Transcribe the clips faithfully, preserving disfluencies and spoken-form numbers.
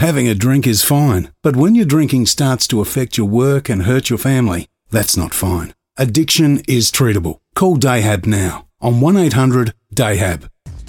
Having a drink is fine, but when your drinking starts to affect your work and hurt your family, that's not fine. Addiction is treatable. Call Dayhab now on one eight hundred D A Y H A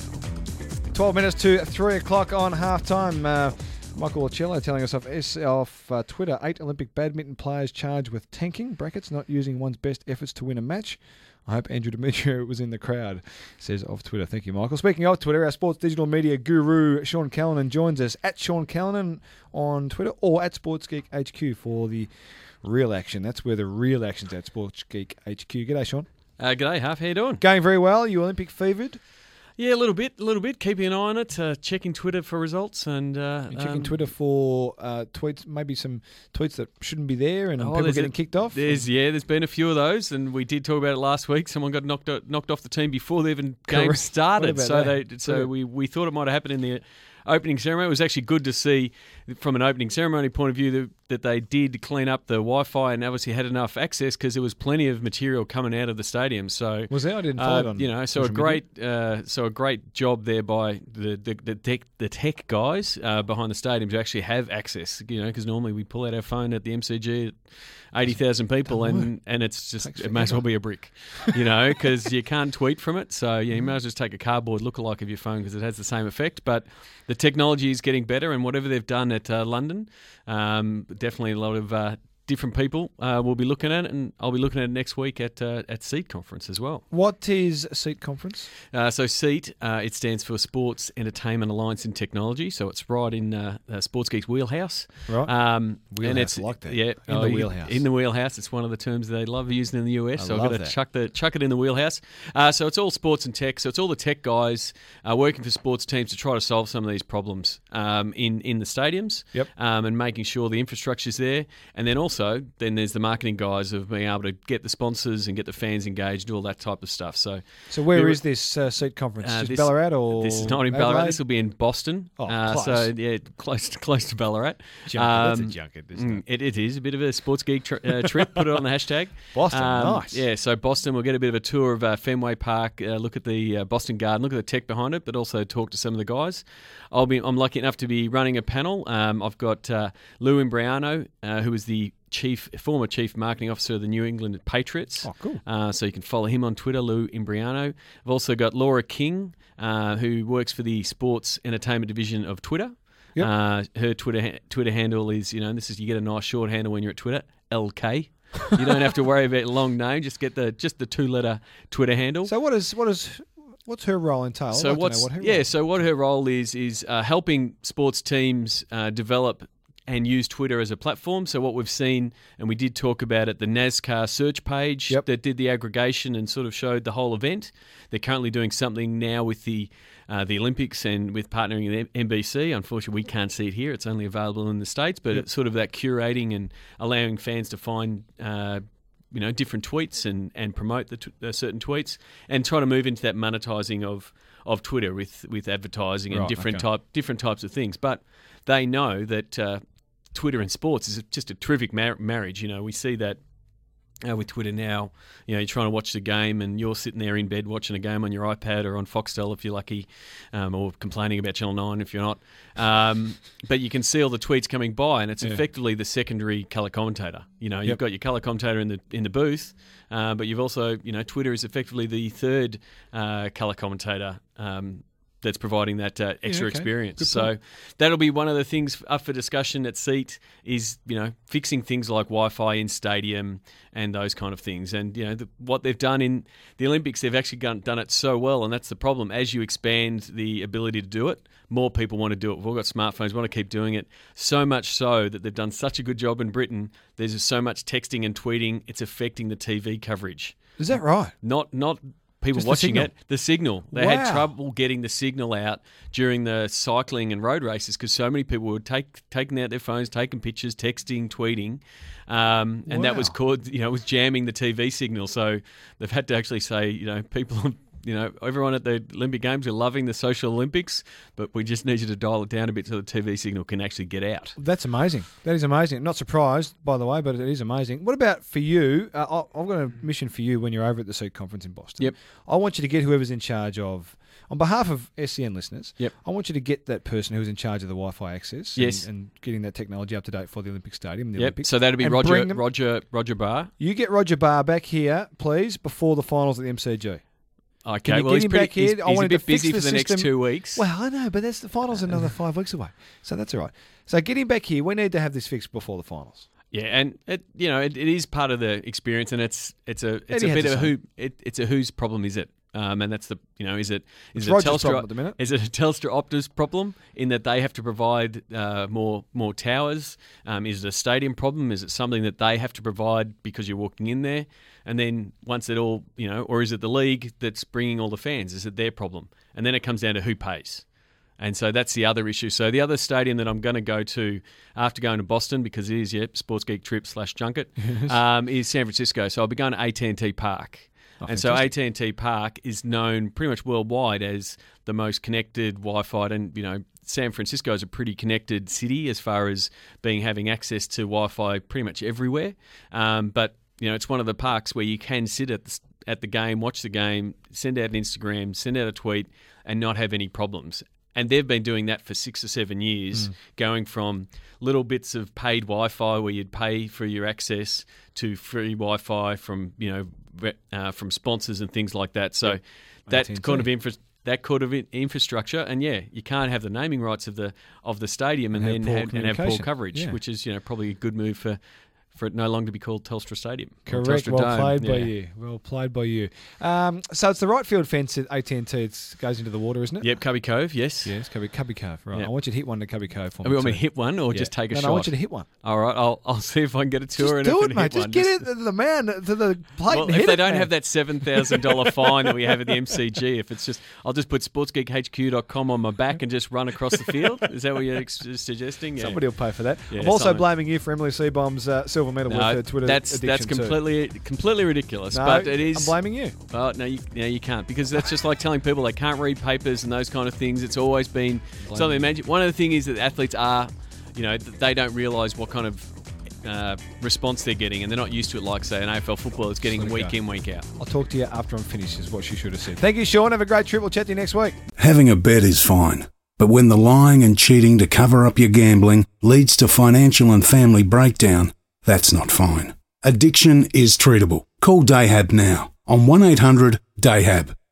B. twelve minutes to three o'clock on halftime. Uh, Michael Orcello telling us off, off uh, Twitter, eight Olympic badminton players charged with tanking, brackets, not using one's best efforts to win a match. I hope Andrew Demetrio was in the crowd, says off Twitter. Thank you, Michael. Speaking of Twitter, our sports digital media guru, Sean Callanan, joins us at Sean Callanan on Twitter or at SportsGeek H Q for the real action. That's where the real action's at, SportsGeek H Q. G'day, Sean. Uh, g'day, Huff. How you doing? Going very well. You Olympic fevered? Yeah, a little bit, a little bit. Keeping an eye on it, uh, checking Twitter for results, and uh, checking um, Twitter for uh, tweets, maybe some tweets that shouldn't be there, and oh, people getting a, kicked off. There's yeah, there's been a few of those, and we did talk about it last week. Someone got knocked out, knocked off the team before the even game Correct. started. So that? they, so we, we thought it might have happened in the opening ceremony. It was actually good to see from an opening ceremony point of view that, that they did clean up the Wi-Fi and obviously had enough access because there was plenty of material coming out of the stadium. So was there? I didn't follow uh, it on. You know, so a great, uh, so a great job there by the the, the tech the tech guys uh, behind the stadium to actually have access. You know, because normally we pull out our phone at the M C G at eighty thousand people, and, and it's just it may as well be a brick. You know, because you can't tweet from it. So yeah, you may as well just take a cardboard lookalike of your phone because it has the same effect. But the technology is getting better, and whatever they've done at uh, London, um, definitely a lot of uh, different people uh, will be looking at it, and I'll be looking at it next week at uh, at SEAT conference as well. What is SEAT conference? Uh, so SEAT, uh, it stands for Sports Entertainment Alliance in Technology. So it's right in uh, uh, Sports Geek's wheelhouse. Right. Um, wheelhouse, and it's, like that. Yeah, in oh, the wheelhouse. In the wheelhouse. It's one of the terms they love using in the U S. I so I've love got to that. chuck the chuck it in the wheelhouse. Uh, so it's all sports and tech. So it's all the tech guys uh, working for sports teams to try to solve some of these problems um, in in the stadiums. Yep. Um, and making sure the infrastructure's there, and then also then there's the marketing guys of being able to get the sponsors and get the fans engaged, do all that type of stuff. So, so where we, is this uh, SEAT conference? Uh, Just this, Ballarat or this is not in Adelaide? Ballarat. This will be in Boston. Oh, uh, close. So yeah, close to, close to Ballarat. Junket. Um, That's a junket, isn't it? It, it is a bit of a sports geek tr- uh, trip. Put it on the hashtag. Boston, Um, nice. Yeah, so Boston, we'll get a bit of a tour of uh, Fenway Park. Uh, look at the uh, Boston Garden. Look at the tech behind it, but also talk to some of the guys. I'll be. I'm lucky enough to be running a panel. Um, I've got uh, Lou Imbriano, uh, who is the chief, former chief marketing officer of the New England Patriots. Oh, cool. Uh, so you can follow him on Twitter, Lou Imbriano. I've also got Laura King, uh, who works for the sports entertainment division of Twitter. Yep. Uh, her Twitter ha- Twitter handle is, you know, this is you get a nice short handle when you're at Twitter, L K. You don't have to worry about a long name. Just get the just the two letter Twitter handle. So what is what is what's her role entail? I'd So like to what's know what her yeah? role. So what her role is is uh, helping sports teams uh, develop and use Twitter as a platform. So what we've seen, and we did talk about it, the NASCAR search page Yep. that did the aggregation and sort of showed the whole event. They're currently doing something now with the uh, the Olympics and with partnering with N B C. Unfortunately, we can't see it here. It's only available in the States, but Yep. it's sort of that curating and allowing fans to find uh, you know, different tweets and, and promote the t- uh, certain tweets and try to move into that monetizing of, of Twitter with, with advertising and Right, different okay. type different types of things. But they know that uh, Twitter and sports is just a terrific mar- marriage. You know, we see that uh, with Twitter now. You know, you're trying to watch the game and you're sitting there in bed watching a game on your iPad or on Foxtel if you're lucky, um, or complaining about Channel nine if you're not. Um, but you can see all the tweets coming by, and it's Yeah. effectively the secondary colour commentator. You know, you've Yep. got your colour commentator in the in the booth, uh, but you've also, you know, Twitter is effectively the third uh, colour commentator. Um, that's providing that uh, extra okay. experience. Good So point. that'll be one of the things up for discussion at SEAT is, you know, fixing things like Wi-Fi in stadium and those kind of things. And, you know, the, what they've done in the Olympics, they've actually done, done it so well, and that's the problem. As you expand the ability to do it, more people want to do it. We've all got smartphones, want to keep doing it. So much so that they've done such a good job in Britain, there's just so much texting and tweeting, it's affecting the T V coverage. Is that right? Not not people Just the watching signal? it. The signal. They Wow. had trouble getting the signal out during the cycling and road races because so many people were take, taking out their phones, taking pictures, texting, tweeting, um, and that was Wow. called, you know, it was jamming the T V signal. So they've had to actually say, you know, people you know, everyone at the Olympic Games are loving the social Olympics, but we just need you to dial it down a bit so the T V signal can actually get out. That's amazing. That is amazing. Not surprised, by the way, but it is amazing. What about for you? Uh, I've got a mission for you when you're over at the Seed Conference in Boston. Yep. I want you to get whoever's in charge of, on behalf of S C N listeners, Yep. I want you to get that person who's in charge of the Wi-Fi access Yes. and, and getting that technology up to date for the Olympic Stadium. And the Yep. Olympics. So that'd be And Roger bring them- Roger Roger Barr. You get Roger Barr back here, please, before the finals at the M C G. Okay, Can you well get he's him pretty, back here? he's, I he's wanted a bit to fix busy the for the next system. two weeks. Well, I know, but that's the finals are another five weeks away, so that's all right. So get him back here. We need to have this fixed before the finals. Yeah, and it you know it, it is part of the experience, and it's it's a it's Eddie a had bit the of a same. who it, it's a whose problem is it? Um, and that's the you know is it It's is it Roger's Telstra problem at the minute. is it a Telstra Optus problem in that they have to provide uh, more more towers? Um, is it a stadium problem? Is it something that they have to provide because you're walking in there? And then once it all you know, or is it the league that's bringing all the fans? Is it their problem? And then it comes down to who pays. And so that's the other issue. So the other stadium that I'm going to go to after going to Boston, because it is, yeah, Sports Geek trip slash junket, um, is San Francisco. So I'll be going to A T and T Park. Oh, and so A fantastic. T and T Park is known pretty much worldwide as the most connected Wi-Fi. And, you know, San Francisco is a pretty connected city as far as being having access to Wi-Fi pretty much everywhere. Um, but, you know, it's one of the parks where you can sit at the, at the game, watch the game, send out an Instagram, send out a tweet, and not have any problems. And they've been doing that for six or seven years, Mm. going from little bits of paid Wi-Fi where you'd pay for your access to free Wi-Fi from you know re- uh, from sponsors and things like that. So that A T and T. kind of infra- that kind of in- infrastructure, and yeah, you can't have the naming rights of the of the stadium and, And have then poor have, and have poor communication. coverage, Yeah. which is you know probably a good move for. For it no longer to be called Telstra Stadium. or Correct. Telstra Well Dome. played by Yeah. you. Well played by you. Um, so it's the right field fence at A T and T. It goes into the water, isn't it? Yep, Cubby Cove, yes. Yes, Cubby, Cubby Cove. Right. Yep. I want you to hit one to Cubby Cove for Oh, me. you want me to too. hit one or Yeah. just take a no, shot? No, I want you to hit one. All right, I'll I'll see if I can get a tour Just and, do and it, mate. hit Just one. get it to the man, to the plate Well, and if hit they it, don't man. have that seven thousand dollars fine that we have at the M C G, if it's just, I'll just put sports geek H Q dot com on my back and just run across the field. Is that what you're ex- suggesting? Yeah. Somebody will pay for that. Yeah, I'm also someone- blaming you for Emily Seabomb's uh, silver medal No, with her Twitter that's addiction that's too. completely completely ridiculous. No, but it is. I'm blaming you. Well, no, you, no, you can't, because that's just like telling people they can't read papers and those kind of things. It's always been Blame something. you. Imagine one of the things is that athletes are, you know, th- they don't realise what kind of uh, response they're getting, and they're not used to it like, say, an A F L football is getting Let it week go. in, week out. I'll talk to you after I'm finished, is what she should have said. Thank you, Sean. Have a great trip. We'll chat to you next week. Having a bet is fine, but when the lying and cheating to cover up your gambling leads to financial and family breakdown, that's not fine. Addiction is treatable. Call Dayhab now on one eight hundred D A Y H A B.